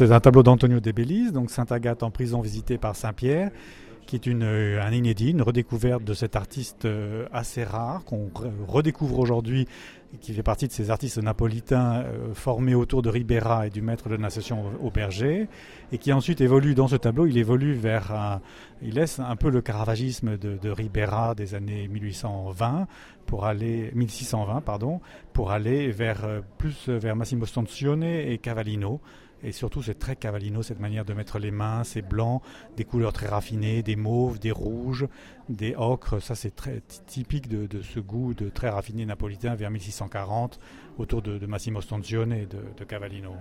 C'est un tableau d'Antonio de Bellis, donc Sainte Agathe en prison visitée par Saint Pierre, qui est un inédit, une redécouverte de cet artiste assez rare qu'on redécouvre aujourd'hui, qui fait partie de ces artistes napolitains formés autour de Ribera et du maître de natation Auberger, et qui ensuite évolue dans ce tableau, il laisse un peu le caravagisme de Ribera des années 1620 pour aller plus vers Massimo Stanzione et Cavallino. Et surtout, c'est très Cavallino, cette manière de mettre les mains, ces blancs, des couleurs très raffinées, des mauves, des rouges, des ocres. Ça, c'est très typique de ce goût très raffiné napolitain vers 1640, autour de Massimo Stanzione et de Cavallino.